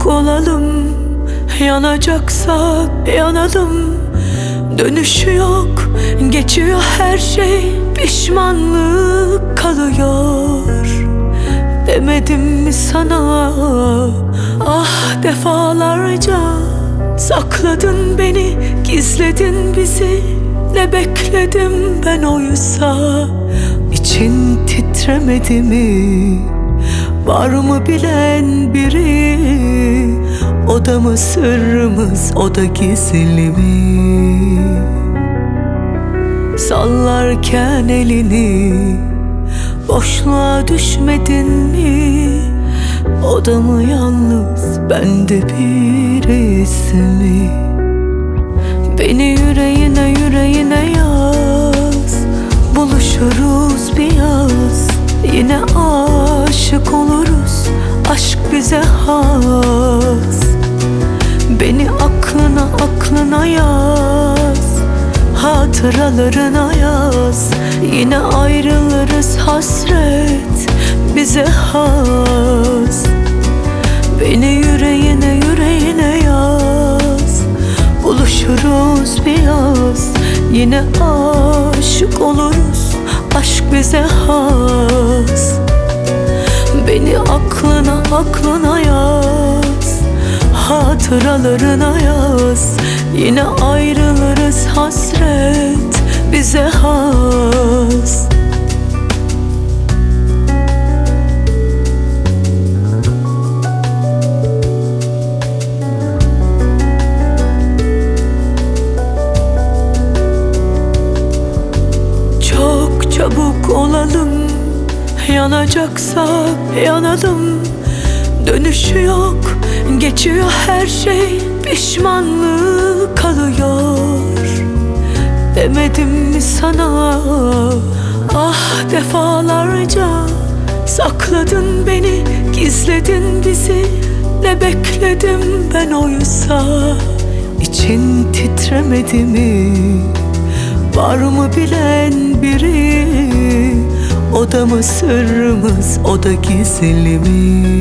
çabuk olalım, yanacaksak yanalım. Dönüşü yok, geçiyor her şey, pişmanlık kalıyor. Demedim mi sana, ah defalarca. Sakladın beni, gizledin bizi, ne bekledim ben oysa. İçin titremedi mi, var mı bilen biri? O da mı sırrımız, o da gizli mi? Sallarken elini, boşluğa düşmedin mi? O da mı yalnız, bende birisi mi? Beni yüreğine yüreğine yaz, buluşuruz bir yaz. Yine aşık oluruz, aşk bize has. Beni aklına aklına yaz, hatıralarına yaz. Yine ayrılırız, hasret bize has. Beni yüreğine yüreğine yaz, buluşuruz bir yaz. Yine aşık oluruz, aşk bize has. Beni aklına aklına yaz, hatıralarına yaz. Yine ayrılırız, hasret bize has. Çok çabuk olalım, yanacaksak yanalım. Dönüşü yok, geçiyor her şey, pişmanlık kalıyor. Demedim mi sana, ah defalarca. Sakladın beni, gizledin bizi, ne bekledim ben oysa. İçin titremedi mi, var mı bilen biri? O da mı sırrımız, o da gizli mi?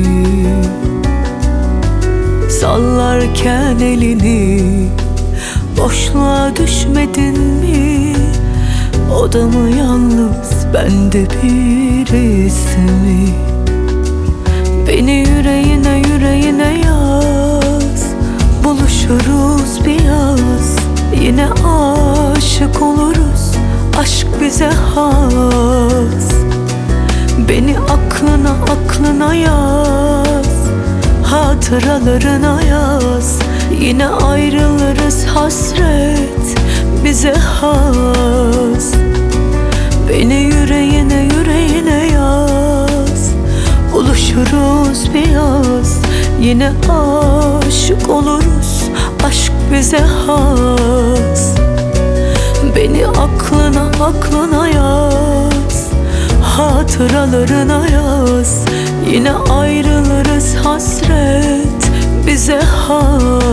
Sallarken elini, boşluğa düşmedin mi? O da mı yalnız, bende birisi mi? Beni yüreğine yüreğine yaz, buluşuruz bir yaz. Yine aşık oluruz, aşk bize has. Beni aklına aklına yaz, hatıralarına yaz. Yine ayrılırız, hasret bize has. Beni yüreğine yüreğine yaz, buluşuruz bir yaz. Yine aşık oluruz, aşk bize has. Beni aklına aklına yaz, hatıralarına yaz. Yine ayrılırız, hasret bize has.